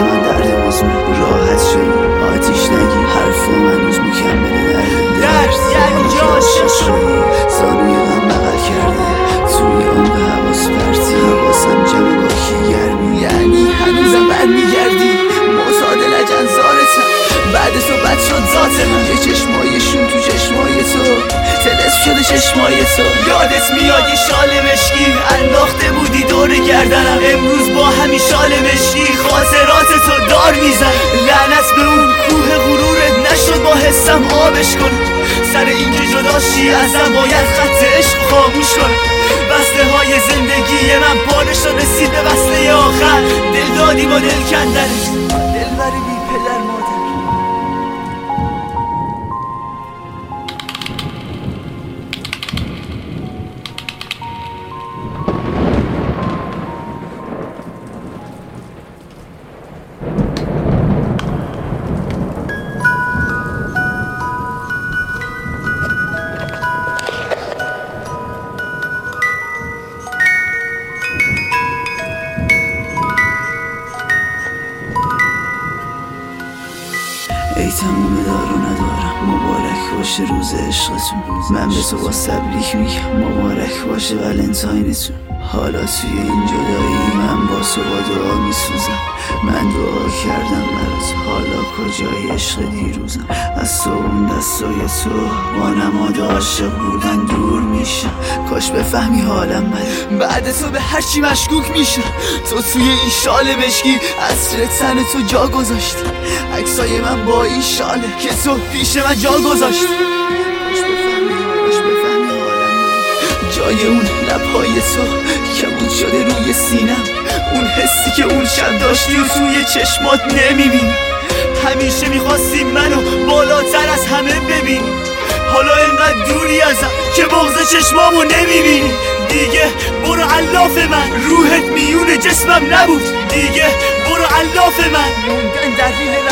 واسه من درد مزمن. راحت شدی آتیش نگی حرفام هنوز مکمل درد یعنی که عاشق شدی زانوی غم بغل کرده توی عمق حواس پرتی حواسم جمع با کی گرمی یعنی هنوزم برمیگردی معتاد لجنزارتم بعد تو بد شد ذات من یه چشمایشون تو چشمای تو تلس شده چشمای تو یادت میاد یه شال مشکی انداخته بودی دور گردنم امروز با همین شال مشکی خاطرات تو دار میزن لعنت به اون کوه غرورت نشد با حسم آبش کنم سر اینکه جداشی ازم باید خط عشق خاموش کنم بسته های زندگی من پاره شد رسید به بسته آخر دل دادی با دل کندنت دلبری بی پدر مادر ای تموم دارو ندارم مبارک باشه روز عشقتون من به تو با تبریک میگم مبارک باشه ولنتاینتون حالا توی این جدایی من با تو با دعا میسوزم من دعا کردم برات حالا کجای عشق دیروزم از تو اون دستای تو با نماد عاشق بودن دور میشم کاش بفهمی حالم بده بعد تو به هرچی مشکوک میشم تو توی این شال مشکی عطر تن تو جا گذاشتی عکسای من با این شاله که تو پیش من جا گذاشتی کاش بفهمی حالم بده جای اون لبهای تو کبود شده روی سینم اون حسی که اون شب داشتی و توی چشمات نمیبینی همیشه میخواستی منو بالاتر از همه ببینی حالا اینقدر دوری ازم که بغض چشمامو نمیبینی دیگه برو علاف من روحت میون جسمم نبود دیگه برو علاف من موندن در